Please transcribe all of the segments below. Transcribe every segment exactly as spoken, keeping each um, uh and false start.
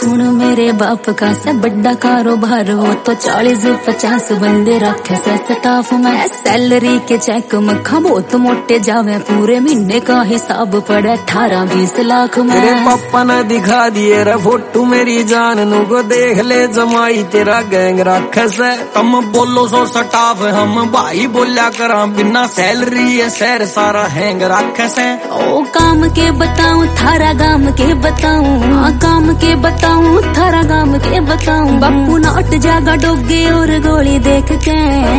सुन मेरे बाप का से बड़ा कारोबार, वो तो चालीस पचास बंदे रखे से स्टाफ में। सैलरी के चेक मखा बहुत मोटे जावे, पूरे महीने का हिसाब पड़े अठारह बीस लाख में। तेरे पापा ने दिखा दिए रे फोटो मेरी जान नु को, देख ले जमाई तेरा गैंग रखे से। तुम बोलो सो स्टाफ हम भाई बोलिया करा, बिना सैलरी है शहर सारा हैंग रखे से। ओ काम के बताऊं थारा गाम के बताऊं, हाँ काम के बताऊं थारा गाम के बताऊं। बापू नाट जागा डोगे और गोली देख के,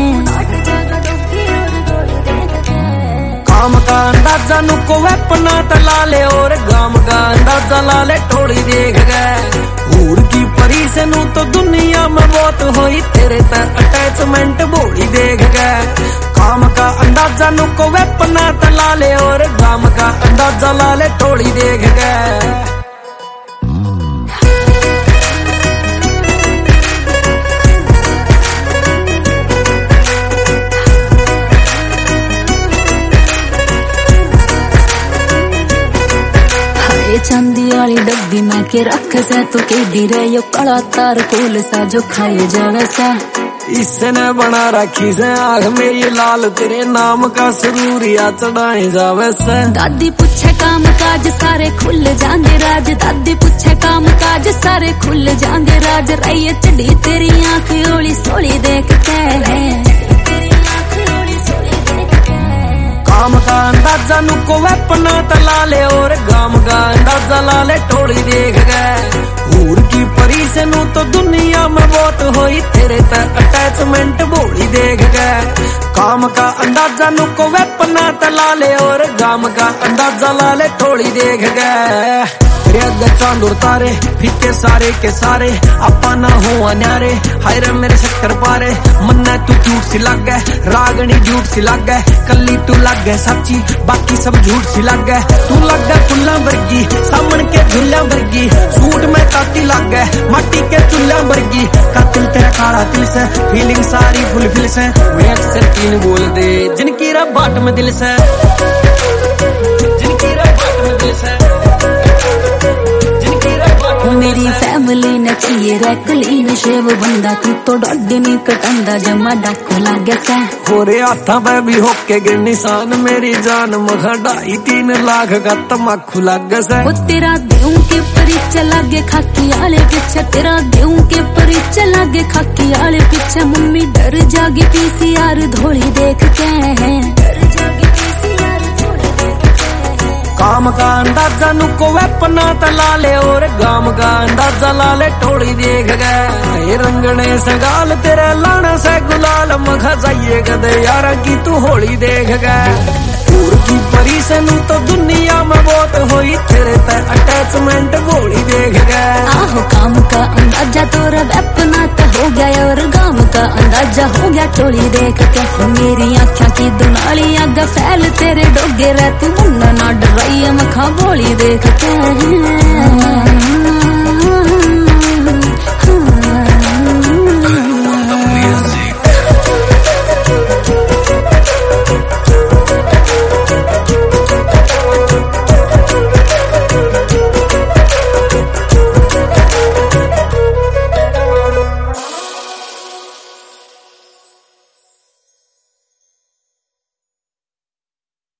काम का अंदाजा नुको वेपना तला ले और गाम का अंदाजा ला ले थोड़ी देख गए। हूर की परी से नू तो दुनिया में बहुत होई, तेरे तक अटैचमेंट बोली देख गए। काम का अंदाजा नुको वेपना तला ले और गाम का अंदाजा ला ले थोड़ी देख गए। चांदी वाली डब्बी में के रख से तू के धीरे यो कड़ा तार कोल सा जो खाए जावे सा। इससे ने बना रखी से आग मेरी लाल, तेरे नाम का सुरूरिया चढ़ाए जावे से। दादी पूछे काम काज सारे खुल जांगे राज, दादी पूछे काम काज सारे खुल जांगे राज। रही चढ़ी तेरी आंख ओली सोली देख के, काम का अंदाजा नुको वेपना तला ले और गाम का अंदाजा ला ले थोड़ी देख गए। हूर की परी से नू तो दुनिया में बहुत होई, तेरे तक अटैचमेंट बोली देख गए। काम का अंदाजा नुको वेपना तला ले और गाम का अंदाजा ला ले थोड़ी देख गए। चांद और तारे फीके सारे के सारे, अपा ना हो अन्यारे, हाय रे मेरे शक्कर पारे। मन्ना तू झूठ सी लग गए, रागनी झूठ सी लग गए, कल्ली तू लग गए सच्ची बाकी सब झूठ सी लग गए। तू लग गए फुल्ला वर्गी सामन के झुल्ला वर्गी, सूट में ताती लग गए माटी के चुल्ला वर्गी। कातिल तेरा काला दिल से फीलिंग सारी फुलफिल से, वे अक्सर तीन बोल दे जिनकी रब बाट में दिल से, जिनकी रब बाट में दिल से। मेरी फैमिली ने चाहिए रे क्लीन शेव बंदा, तू तो डॉडी नहीं कटंदा जमा डाकू लागे से। होरे हाथा पे भी होके गे निशान मेरी जान, मखा ढाई तीन लाख का तमाकू लागे से। वो तेरा देऊ के परिचय लागे खाकी आले पीछे, तेरा देऊ के परिचय लागे खाकी आले पीछे। मम्मी डर जागी पीसीआर धोली देख के, डर जागी पीसीआर धोली देख के। काम का अंदाजा नुको वेपना तला ले और गाम का अंदाजा ला ले थोड़ी देख गए। रंगने से गाल तेरे लाना से गुलाल, मखा जाइए गदे यारा की तू होली देख गए। हूर की परी से नू तो दुनिया में बहुत होई, तेरे तक अटैचमेंट बोली देख गए। आहो काम का अंदाजा तोरा वेपना तो हो गया और गाम का अंदाजा हो गया टोली देख के। मेरी आँखों की दुनाली आग फैल तेरे डोगे रह, तू मुन्ना ना डराइए मखा बोली देख के।